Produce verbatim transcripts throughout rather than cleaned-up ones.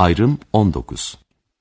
Ayrım on dokuz.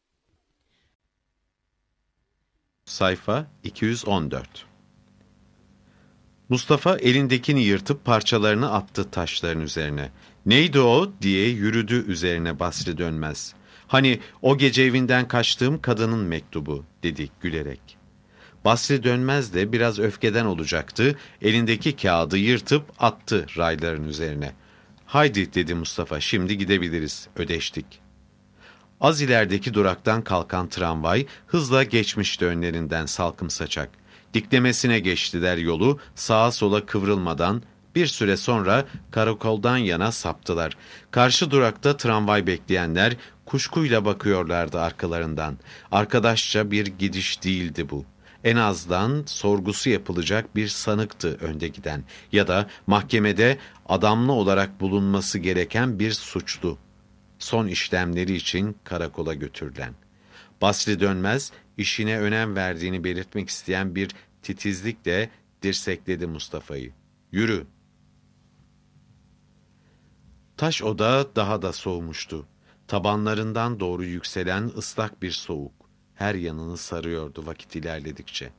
Sayfa iki yüz on dört. Mustafa elindekini yırtıp parçalarını attı taşların üzerine. "Neydi o?" diye yürüdü üzerine Basri Dönmez. "Hani o gece evinden kaçtığım kadının mektubu," dedi gülerek. Basri Dönmez de biraz öfkeden olacaktı. Elindeki kağıdı yırtıp attı rayların üzerine. "Haydi," dedi Mustafa, "şimdi gidebiliriz, ödeştik." Az ilerideki duraktan kalkan tramvay hızla geçmişti önlerinden salkım saçak. Diklemesine geçtiler yolu, sağa sola kıvrılmadan. Bir süre sonra karakoldan yana saptılar. Karşı durakta tramvay bekleyenler kuşkuyla bakıyorlardı arkalarından. Arkadaşça bir gidiş değildi bu. En azdan sorgusu yapılacak bir sanıktı önde giden ya da mahkemede adamlı olarak bulunması gereken bir suçlu. Son işlemleri için karakola götürülen. Basri Dönmez, işine önem verdiğini belirtmek isteyen bir titizlikle dirsekledi Mustafa'yı. "Yürü." Taş oda daha da soğumuştu. Tabanlarından doğru yükselen ıslak bir soğuk her yanını sarıyordu vakit ilerledikçe.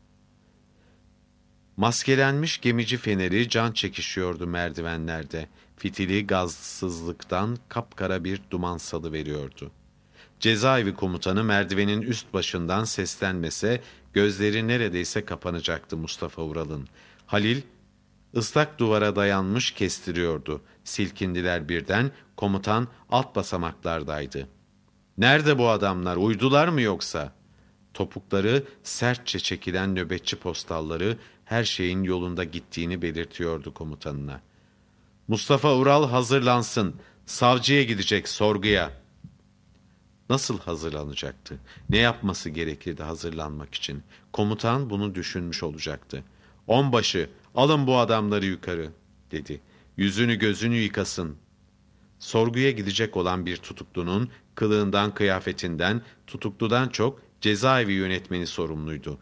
Maskelenmiş gemici feneri can çekişiyordu merdivenlerde. Fitili gazsızlıktan kapkara bir duman salıveriyordu. Cezaevi komutanı merdivenin üst başından seslenmese gözleri neredeyse kapanacaktı Mustafa Ural'ın. Halil ıslak duvara dayanmış kestiriyordu. Silkindiler birden, komutan alt basamaklardaydı. "Nerede bu adamlar, uydular mı yoksa?" Topukları sertçe çekilen nöbetçi postalları her şeyin yolunda gittiğini belirtiyordu komutanına. "Mustafa Ural hazırlansın, savcıya gidecek, sorguya." Nasıl hazırlanacaktı? Ne yapması gerekirdi hazırlanmak için? Komutan bunu düşünmüş olacaktı. "Onbaşı, alın bu adamları yukarı," dedi. "Yüzünü gözünü yıkasın." Sorguya gidecek olan bir tutuklunun kılığından, kıyafetinden, tutukludan çok cezaevi yönetmeni sorumluydu.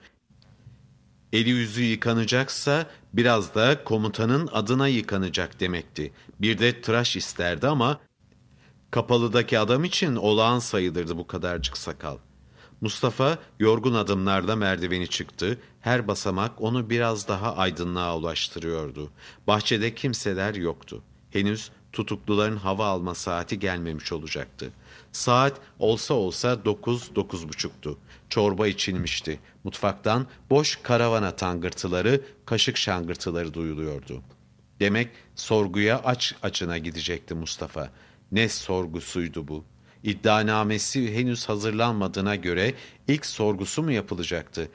Eli yüzü yıkanacaksa biraz da komutanın adına yıkanacak demekti. Bir de tıraş isterdi ama kapalıdaki adam için olağan sayılırdı bu kadarcık sakal. Mustafa yorgun adımlarla merdiveni çıktı. Her basamak onu biraz daha aydınlığa ulaştırıyordu. Bahçede kimseler yoktu. Henüz tutukluların hava alma saati gelmemiş olacaktı. Saat olsa olsa dokuz, dokuz buçuktu. Çorba içilmişti. Mutfaktan boş karavana tangırtıları, kaşık şangırtıları duyuluyordu. Demek sorguya aç açına gidecekti Mustafa. Ne sorgusuydu bu? İddianamesi henüz hazırlanmadığına göre ilk sorgusu mu yapılacaktı?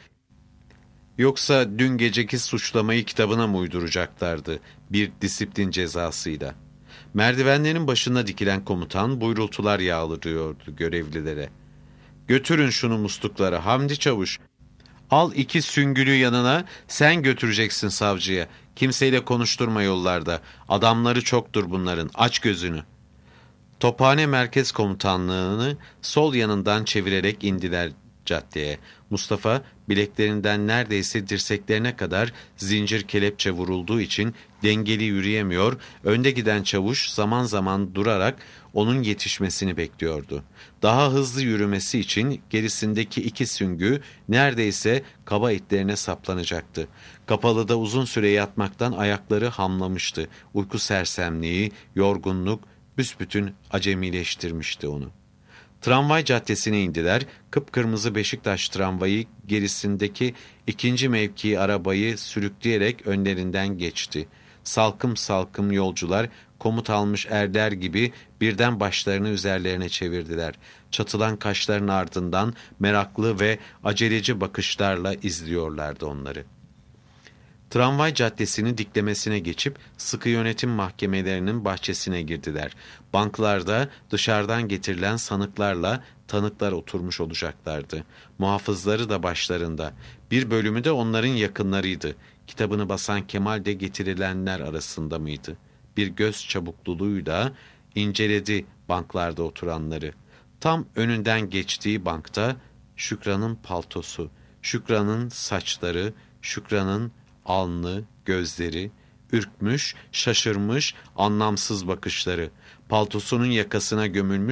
Yoksa dün geceki suçlamayı kitabına mı uyduracaklardı bir disiplin cezasıyla? Merdivenlerin başına dikilen komutan buyrultular yağdırıyordu görevlilere. "Götürün şunu musluklara Hamdi Çavuş. Al iki süngülü yanına, sen götüreceksin savcıya. Kimseyle konuşturma yollarda. Adamları çoktur bunların, aç gözünü." Tophane Merkez Komutanlığı'nı sol yanından çevirerek indiler caddeye. Mustafa bileklerinden neredeyse dirseklerine kadar zincir kelepçe vurulduğu için dengeli yürüyemiyor, önde giden çavuş zaman zaman durarak onun yetişmesini bekliyordu. Daha hızlı yürümesi için gerisindeki iki süngü neredeyse kaba etlerine saplanacaktı. Kapalıda uzun süre yatmaktan ayakları hamlamıştı. Uyku sersemliği, yorgunluk büsbütün acemileştirmişti onu. Tramvay caddesine indiler. Kıpkırmızı Beşiktaş tramvayı gerisindeki ikinci mevki arabayı sürükleyerek önlerinden geçti. Salkım salkım yolcular komut almış erler gibi birden başlarını üzerlerine çevirdiler. Çatılan kaşların ardından meraklı ve aceleci bakışlarla izliyorlardı onları. Tramvay caddesini diklemesine geçip sıkı yönetim mahkemelerinin bahçesine girdiler. Banklarda dışarıdan getirilen sanıklarla tanıklar oturmuş olacaklardı. Muhafızları da başlarında. Bir bölümü de onların yakınlarıydı. Kitabını basan Kemal de getirilenler arasında mıydı? Bir göz çabukluluğuyla inceledi banklarda oturanları. Tam önünden geçtiği bankta Şükran'ın paltosu, Şükran'ın saçları, Şükran'ın alnı, gözleri, ürkmüş, şaşırmış, anlamsız bakışları, paltosunun yakasına gömülmüş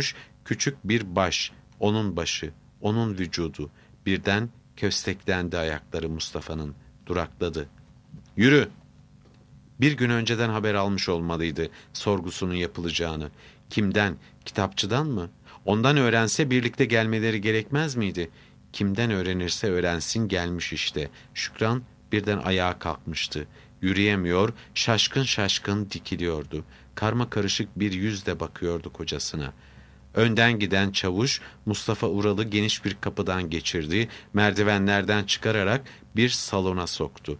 Küçük bir baş, onun başı, onun vücudu. Birden kösteklendi ayakları Mustafa'nın. Durakladı. "Yürü!" Bir gün önceden haber almış olmalıydı sorgusunun yapılacağını. Kimden? Kitapçıdan mı? Ondan öğrense birlikte gelmeleri gerekmez miydi? Kimden öğrenirse öğrensin, gelmiş işte. Şükran birden ayağa kalkmıştı. Yürüyemiyor, şaşkın şaşkın dikiliyordu. Karma karışık bir yüzle bakıyordu kocasına. Önden giden çavuş Mustafa Ural'ı geniş bir kapıdan geçirdi, merdivenlerden çıkararak bir salona soktu.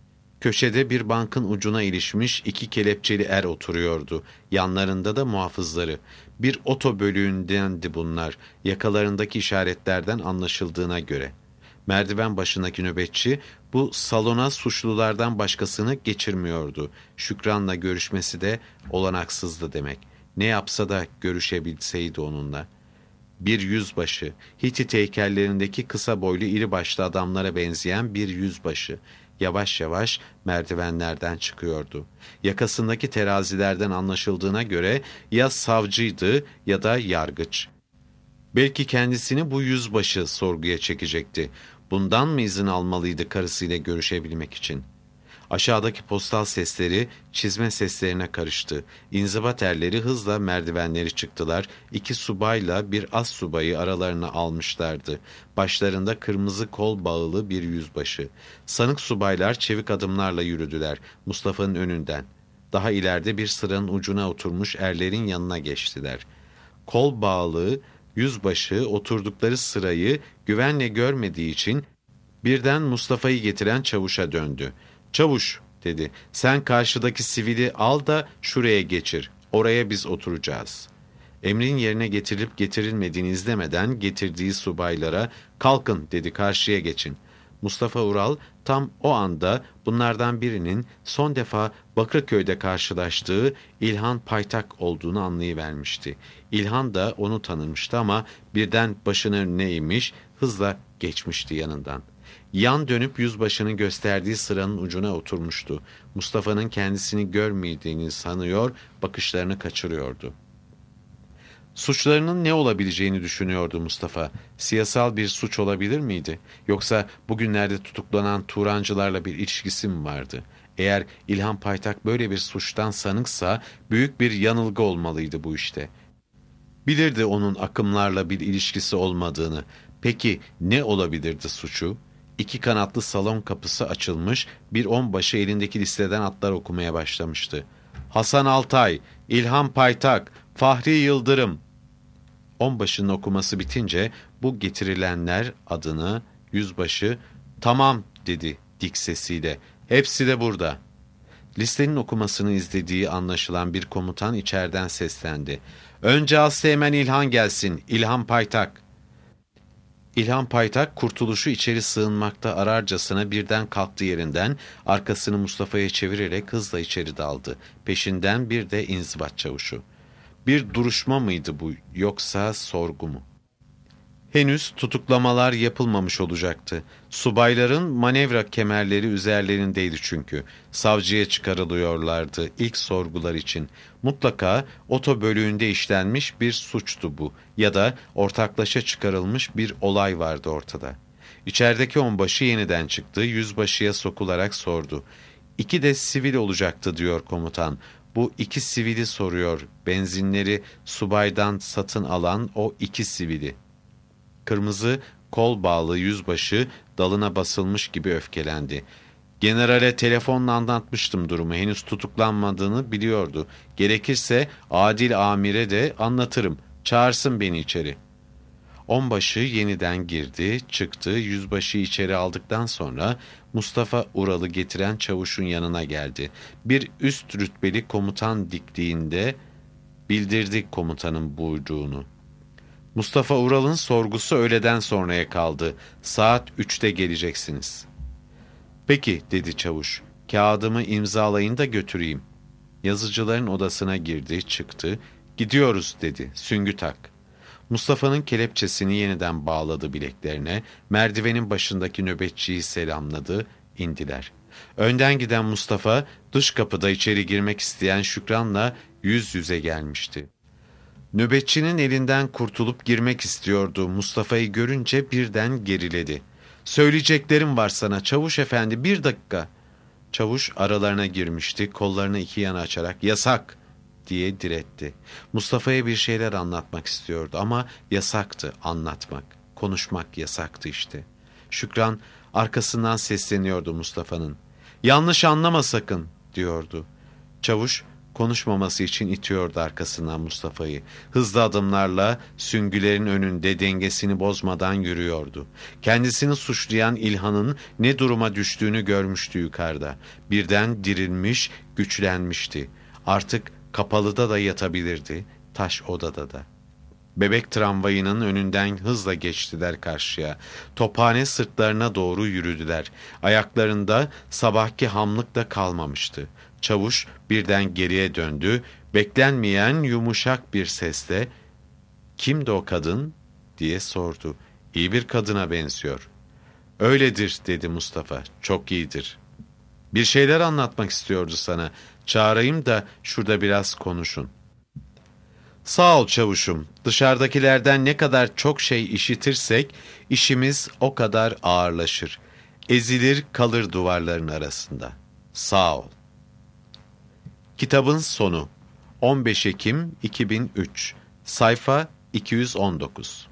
Köşede bir bankın ucuna ilişmiş iki kelepçeli er oturuyordu. Yanlarında da muhafızları. Bir oto bölüğündendi bunlar, yakalarındaki işaretlerden anlaşıldığına göre. Merdiven başındaki nöbetçi bu salona suçlulardan başkasını geçirmiyordu. Şükran'la görüşmesi de olanaksızdı demek. Ne yapsa da görüşebilseydi onunla. Bir yüzbaşı, Hitit heykellerindeki kısa boylu iri başlı adamlara benzeyen bir yüzbaşı, yavaş yavaş merdivenlerden çıkıyordu. Yakasındaki terazilerden anlaşıldığına göre ya savcıydı ya da yargıç. Belki kendisini bu yüzbaşı sorguya çekecekti. Bundan mı izin almalıydı karısıyla görüşebilmek için? Aşağıdaki postal sesleri çizme seslerine karıştı. İnzibat erleri hızla merdivenleri çıktılar. İki subayla bir az subayı aralarına almışlardı. Başlarında kırmızı kol bağlı bir yüzbaşı. Sanık subaylar çevik adımlarla yürüdüler Mustafa'nın önünden. Daha ileride bir sıranın ucuna oturmuş erlerin yanına geçtiler. Kol bağlı yüzbaşı oturdukları sırayı güvenle görmediği için birden Mustafa'yı getiren çavuşa döndü. "Çavuş," dedi, "sen karşıdaki sivili al da şuraya geçir. Oraya biz oturacağız." Emrin yerine getirilip getirilmediğini izlemeden getirdiği subaylara "Kalkın," dedi, "karşıya geçin." Mustafa Ural tam o anda bunlardan birinin son defa Bakırköy'de karşılaştığı İlhan Paytak olduğunu anlayıvermişti. İlhan da onu tanımıştı ama birden başını önüne eğmiş, hızla geçmişti yanından. Yan dönüp yüzbaşının gösterdiği sıranın ucuna oturmuştu. Mustafa'nın kendisini görmediğini sanıyor, bakışlarını kaçırıyordu. Suçlarının ne olabileceğini düşünüyordu Mustafa. Siyasal bir suç olabilir miydi? Yoksa bugünlerde tutuklanan Turancılarla bir ilişkisi mi vardı? Eğer İlhan Paytak böyle bir suçtan sanıksa büyük bir yanılgı olmalıydı bu işte. Bilirdi onun akımlarla bir ilişkisi olmadığını. Peki ne olabilirdi suçu? İki kanatlı salon kapısı açılmış, bir onbaşı elindeki listeden atlar okumaya başlamıştı. "Hasan Altay, İlhan Paytak, Fahri Yıldırım." Onbaşının okuması bitince bu getirilenler adını yüzbaşı "Tamam," dedi dik sesiyle. "Hepsi de burada." Listenin okumasını izlediği anlaşılan bir komutan içeriden seslendi. "Önce Asteğmen İlhan gelsin, İlhan Paytak." İlhan Paytak kurtuluşu içeri sığınmakta ararcasına birden kalktı yerinden, arkasını Mustafa'ya çevirerek hızla içeri daldı. Peşinden bir de inzibat çavuşu. Bir duruşma mıydı bu, yoksa sorgu mu? Henüz tutuklamalar yapılmamış olacaktı. Subayların manevra kemerleri üzerlerindeydi çünkü. Savcıya çıkarılıyorlardı ilk sorgular için. Mutlaka oto bölüğünde işlenmiş bir suçtu bu ya da ortaklaşa çıkarılmış bir olay vardı ortada. İçerideki onbaşı yeniden çıktı, yüzbaşıya sokularak sordu. "İki de sivil olacaktı," diyor komutan. Bu iki sivili soruyor, benzinleri subaydan satın alan o iki sivili. Kırmızı kol bağlı yüzbaşı dalına basılmış gibi öfkelendi. "Generale telefonla anlatmıştım durumu. Henüz tutuklanmadığını biliyordu. Gerekirse Adil Amir'e de anlatırım. Çağırsın beni içeri." Onbaşı yeniden girdi, çıktı. Yüzbaşı içeri aldıktan sonra Mustafa Ural'ı getiren çavuşun yanına geldi. Bir üst rütbeli komutan dikliğinde bildirdi komutanın buyruğunu. Mustafa Ural'ın sorgusu öğleden sonraya kaldı. Saat üçte geleceksiniz. "Peki," dedi çavuş. "Kağıdımı imzalayın da götüreyim." Yazıcıların odasına girdi, çıktı. "Gidiyoruz," dedi. "Süngü tak." Mustafa'nın kelepçesini yeniden bağladı bileklerine. Merdivenin başındaki nöbetçiyi selamladı. İndiler. Önden giden Mustafa dış kapıda içeri girmek isteyen Şükran'la yüz yüze gelmişti. Nöbetçinin elinden kurtulup girmek istiyordu. Mustafa'yı görünce birden geriledi. "Söyleyeceklerim var sana çavuş efendi, bir dakika." Çavuş aralarına girmişti, kollarını iki yana açarak "Yasak!" diye diretti. Mustafa'ya bir şeyler anlatmak istiyordu ama yasaktı anlatmak, konuşmak yasaktı işte. Şükran arkasından sesleniyordu Mustafa'nın. "Yanlış anlama sakın!" diyordu. Çavuş konuşmaması için itiyordu arkasından Mustafa'yı. Hızlı adımlarla süngülerin önünde dengesini bozmadan yürüyordu. Kendisini suçlayan İlhan'ın ne duruma düştüğünü görmüştü yukarıda. Birden dirilmiş, güçlenmişti. Artık kapalıda da yatabilirdi, taş odada da. Bebek tramvayının önünden hızla geçtiler karşıya. Tophane sırtlarına doğru yürüdüler. Ayaklarında sabahki hamlık da kalmamıştı. Çavuş birden geriye döndü. Beklenmeyen yumuşak bir sesle "Kimdi o kadın?" diye sordu. "İyi bir kadına benziyor." "Öyledir," dedi Mustafa. "Çok iyidir. Bir şeyler anlatmak istiyordu sana. Çağırayım da şurada biraz konuşun." "Sağ ol çavuşum. Dışarıdakilerden ne kadar çok şey işitirsek işimiz o kadar ağırlaşır. Ezilir kalır duvarların arasında. Sağ ol." Kitabın sonu. on beş Ekim iki bin üç. Sayfa iki yüz on dokuz.